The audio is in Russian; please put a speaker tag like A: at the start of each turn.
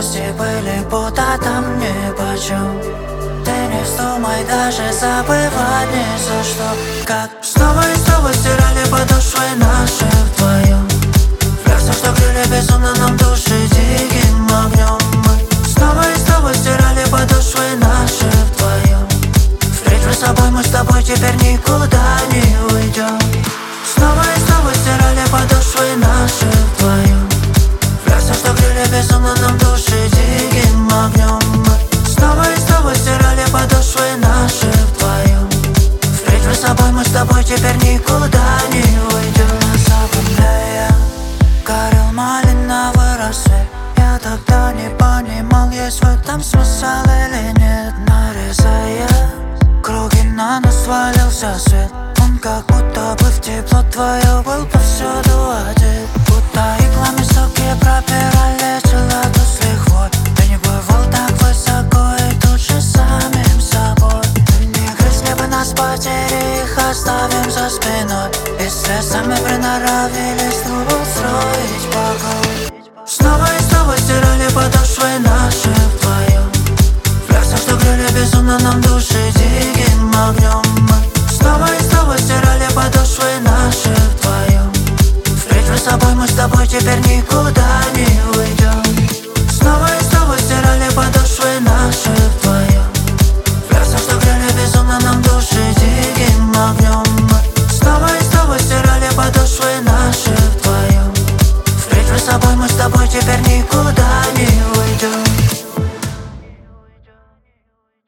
A: Пусть были путатом нипочем. Ты не вздумай даже забывать ни за что. Как снова и снова стирали подошвы наши вдвоем. Плясы, что грели безумно нам души диким огнем. Мы снова и снова стирали подошвы наши вдвоем. Встреч за собой, мы с тобой теперь никуда не уйдем. Снова и снова стирали подошвы наши вдвоем. Плясы, что грели безумно нам души диким огнем. Мы снова и снова стирали подошвы наши вдвоем. Встреч за собой, мы с тобой теперь никуда не уйдем. На западное горел малиновый рассвет. Я тогда не понимал, есть в этом смысл или нет. Нарезая круги, на нас свалился свет. Он как будто бы в тепло твое был повсюду одет. Будто иглами соки пропирали тела тут с лихвой. Ты не бывал так высоко и тут же самим собой. Не грызли бы нас потери, их оставим за спиной. Если сами приноровились, то устроить покой. Снова и снова стирали подошвы наши вдвоем. Плясы, что грели безумно нам души диким огнем. Мы снова и снова стирали подошвы наши вдвоем. Встреч за собой, мы с тобой теперь никуда не